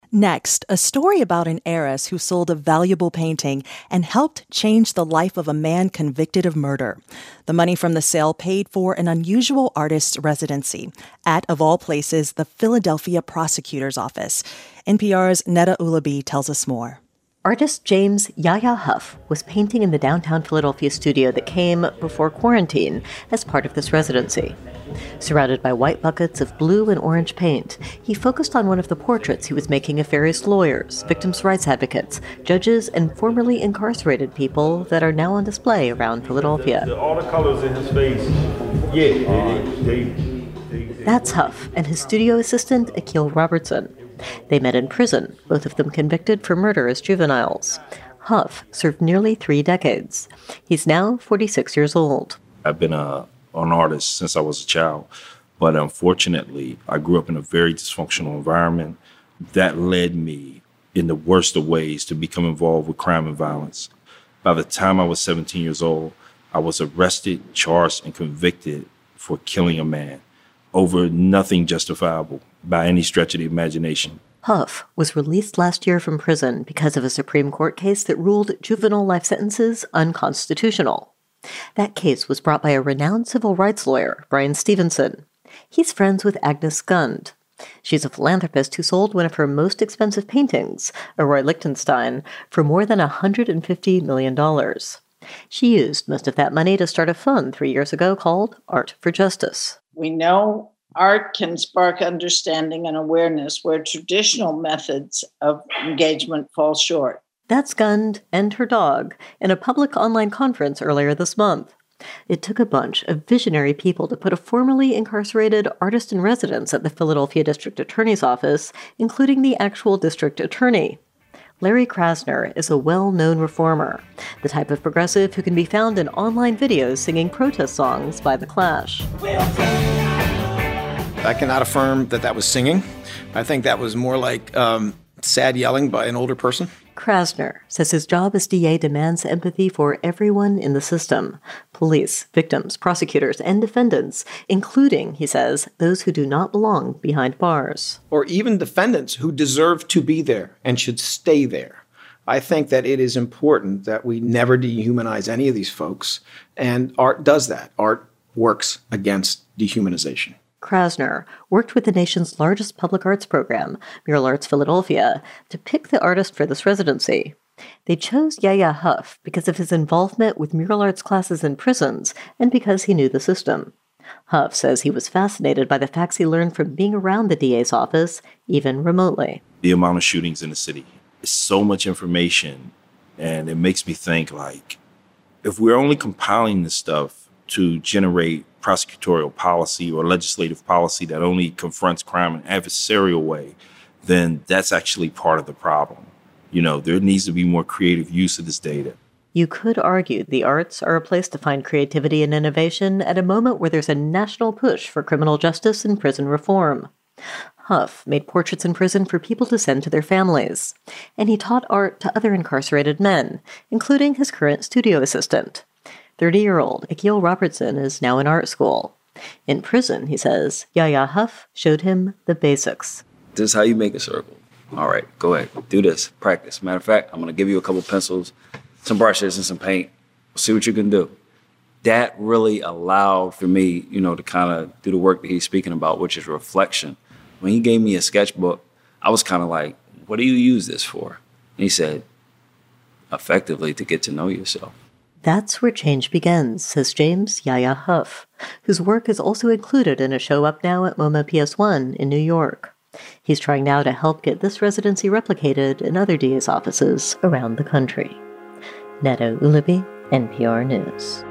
Next, a story about an heiress who sold a valuable painting and helped change the life of a man convicted of murder. The money from the sale paid for an unusual artist's residency at, of all places, the Philadelphia Prosecutor's Office. NPR's Neda Ulabi tells us more. Artist James Yahya Huff was painting in the downtown Philadelphia studio that came before quarantine as part of this residency. Surrounded by white buckets of blue and orange paint, he focused on one of the portraits he was making of various lawyers, victims' rights advocates, judges, and formerly incarcerated people that are now on display around Philadelphia. All the colors in his face, That's Huff and his studio assistant, Akil Robertson. They met in prison, both of them convicted for murder as juveniles. Huff served nearly 3 decades. He's now 46 years old. I've been an artist since I was a child, but unfortunately, I grew up in a very dysfunctional environment that led me, in the worst of ways, to become involved with crime and violence. By the time I was 17 years old, I was arrested, charged, and convicted for killing a man over nothing justifiable by any stretch of the imagination. Huff was released last year from prison because of a Supreme Court case that ruled juvenile life sentences unconstitutional. That case was brought by a renowned civil rights lawyer, Bryan Stevenson. He's friends with Agnes Gund. She's a philanthropist who sold one of her most expensive paintings, a Roy Lichtenstein, for more than $150 million. She used most of that money to start a fund 3 years ago called Art for Justice. We know art can spark understanding and awareness where traditional methods of engagement fall short. That's Gund and her dog in a public online conference earlier this month. It took a bunch of visionary people to put a formerly incarcerated artist in residence at the Philadelphia District Attorney's Office, including the actual district attorney. Larry Krasner is a well-known reformer, the type of progressive who can be found in online videos singing protest songs by The Clash. I cannot affirm that was singing. I think that was more like sad yelling by an older person. Krasner says his job as DA demands empathy for everyone in the system: police, victims, prosecutors, and defendants, including, he says, those who do not belong behind bars. Or even defendants who deserve to be there and should stay there. I think that it is important that we never dehumanize any of these folks, and art does that. Art works against dehumanization. Krasner worked with the nation's largest public arts program, Mural Arts Philadelphia, to pick the artist for this residency. They chose Yahya Huff because of his involvement with mural arts classes in prisons and because he knew the system. Huff says he was fascinated by the facts he learned from being around the DA's office, even remotely. The amount of shootings in the city is so much information, and it makes me think, like, if we're only compiling this stuff to generate prosecutorial policy or legislative policy that only confronts crime in an adversarial way, then that's actually part of the problem. You know, there needs to be more creative use of this data. You could argue the arts are a place to find creativity and innovation at a moment where there's a national push for criminal justice and prison reform. Huff made portraits in prison for people to send to their families, and he taught art to other incarcerated men, including his current studio assistant. 30-year-old Akil Robertson is now in art school. In prison, he says, Yahya Huff showed him the basics. This is how you make a circle. All right, go ahead. Do this. Practice. Matter of fact, I'm going to give you a couple pencils, some brushes, and some paint. See what you can do. That really allowed for me, to kind of do the work that he's speaking about, which is reflection. When he gave me a sketchbook, I was kind of like, what do you use this for? And he said, effectively, to get to know yourself. That's where change begins, says James Yahya Huff, whose work is also included in a show up now at MoMA PS1 in New York. He's trying now to help get this residency replicated in other DA's offices around the country. Neda Ulabi, NPR News.